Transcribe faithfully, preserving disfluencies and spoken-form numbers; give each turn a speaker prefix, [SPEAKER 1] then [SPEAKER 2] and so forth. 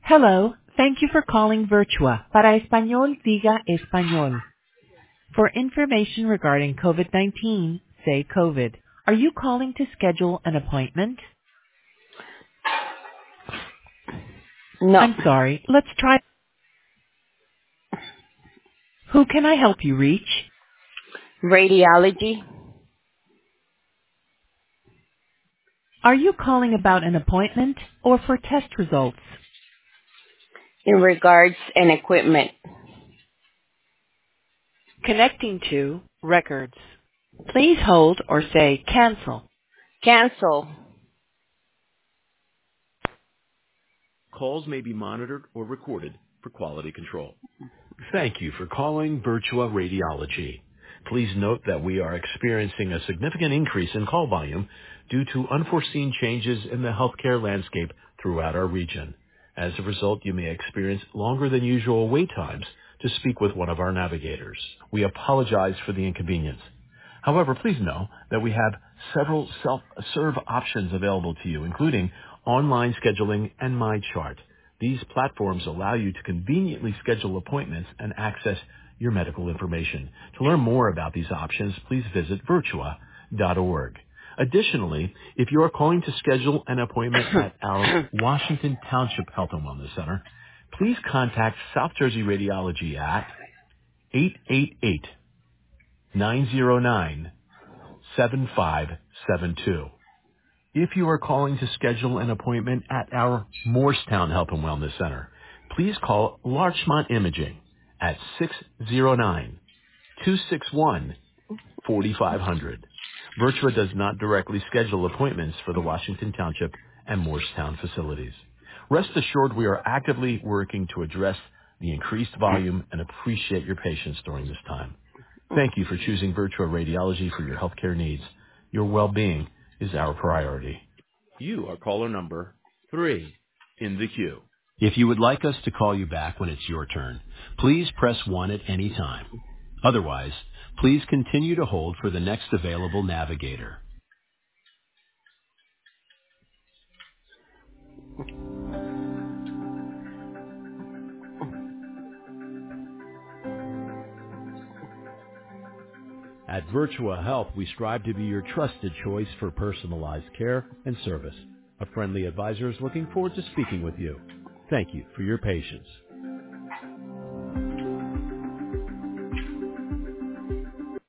[SPEAKER 1] Hello, thank you for calling Virtua. Para español, diga español. For information regarding COVID nineteen, say COVID. Are you calling to schedule an appointment?
[SPEAKER 2] No.
[SPEAKER 1] I'm sorry, let's try. Who can I help you reach?
[SPEAKER 2] Radiology
[SPEAKER 1] Are you calling about an appointment or for test results?
[SPEAKER 2] in regards and equipment.
[SPEAKER 1] Connecting to records. Please hold or say cancel.
[SPEAKER 2] Cancel.
[SPEAKER 3] Calls may be monitored or recorded for quality control. Thank you for calling Virtua Radiology. Please note that we are experiencing a significant increase in call volume due to unforeseen changes in the healthcare landscape throughout our region. As a result, you may experience longer than usual wait times to speak with one of our navigators. We apologize for the inconvenience. However, please know that we have several self-serve options available to you, including online scheduling and MyChart. These platforms allow you to conveniently schedule appointments and access your medical information. To learn more about these options, please visit virtua dot org. Additionally, if you are calling to schedule an appointment at our Washington Township Health and Wellness Center, please contact South Jersey Radiology at eight eight eight, nine zero nine, seven five seven two. If you are calling to schedule an appointment at our Morristown Health and Wellness Center, please call Larchmont Imaging at six zero nine, two six one, four five zero zero. Virtua does not directly schedule appointments for the Washington Township and Morristown facilities. Rest assured we are actively working to address the increased volume and appreciate your patience during this time. Thank you for choosing Virtua Radiology for your healthcare needs. Your well-being is our priority. You are caller number three in the queue. If you would like us to call you back when it's your turn, please press one at any time. Otherwise, please continue to hold for the next available navigator. At Virtua Health, we strive to be your trusted choice for personalized care and service. A friendly advisor is looking forward to speaking with you. Thank you for your patience.